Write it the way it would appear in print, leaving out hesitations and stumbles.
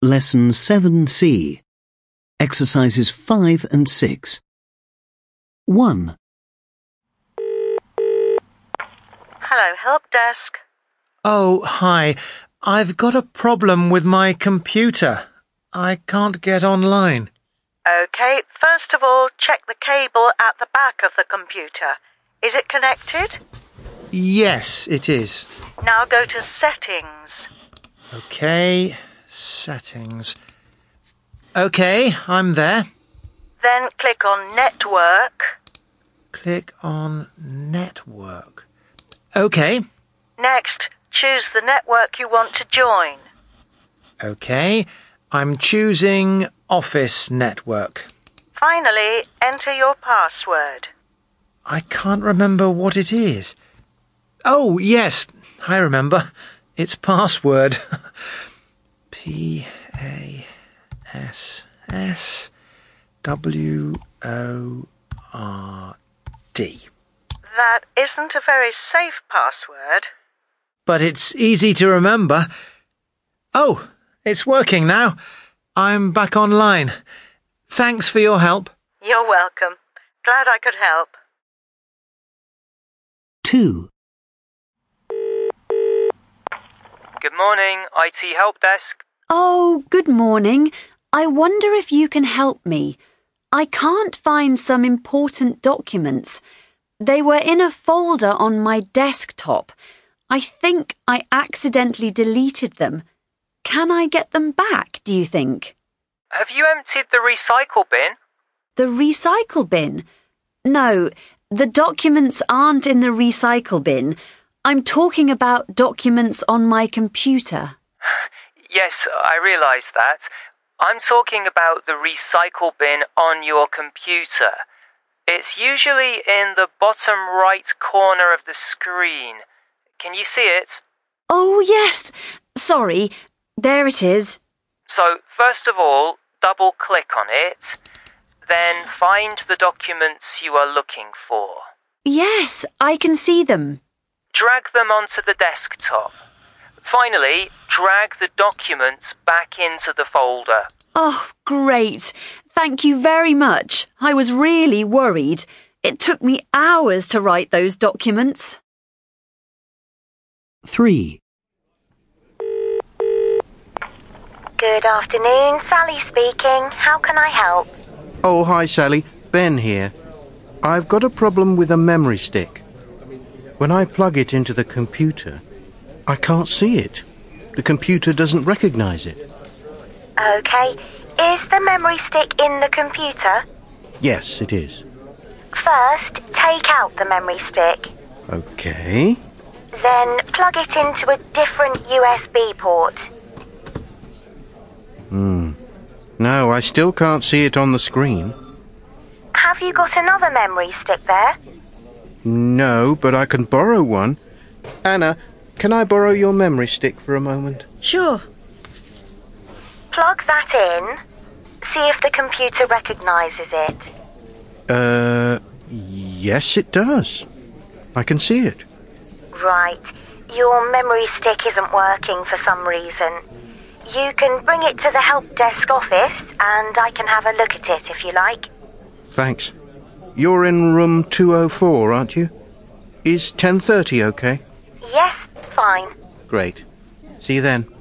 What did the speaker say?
Lesson 7C. Exercises 5 and 6. 1. Hello, help desk. Oh, hi. I've got a problem with my computer. I can't get online. OK, first of all, check the cable at the back of the computer. Is it connected? Yes, it is. Now go to Settings. OK, settings. OK, I'm there. Then click on Network. Click on Network. OK. Next, choose the network you want to join. OK, I'm choosing Office Network. Finally, enter your password. I can't remember what it is. Oh, yes, I remember. It's password. PASSWORD. That isn't a very safe password. But it's easy to remember. Oh, it's working now. I'm back online. Thanks for your help. You're welcome. Glad I could help. 2. Good morning, IT Help Desk. Oh, good morning. I wonder if you can help me. I can't find some important documents. They were in a folder on my desktop. I think I accidentally deleted them. Can I get them back, do you think? Have you emptied the recycle bin? The recycle bin? No, the documents aren't in the recycle bin. I'm talking about documents on my computer. Yes, I realise that. I'm talking about the recycle bin on your computer. It's usually in the bottom right corner of the screen. Can you see it? Oh, yes. Sorry. There it is. So, first of all, double-click on it. Then find the documents you are looking for. Yes, I can see them. Drag them onto the desktop. Finally, drag the documents back into the folder. Oh, great. Thank you very much. I was really worried. It took me hours to write those documents. 3. Good afternoon, Sally speaking. How can I help? Oh, hi Sally, Ben here. I've got a problem with a memory stick. When I plug it into the computer, I can't see it. The computer doesn't recognise it. OK. Is the memory stick in the computer? Yes, it is. First, take out the memory stick. OK. Then plug it into a different USB port. No, I still can't see it on the screen. Have you got another memory stick there? No, but I can borrow one. Anna, can I borrow your memory stick for a moment? Sure. Plug that in. See if the computer recognises it. Yes it does. I can see it. Right. Your memory stick isn't working for some reason. You can bring it to the help desk office and I can have a look at it if you like. Thanks. You're in room 204, aren't you? Is 10:30 okay? Yes, fine. Great. See you then.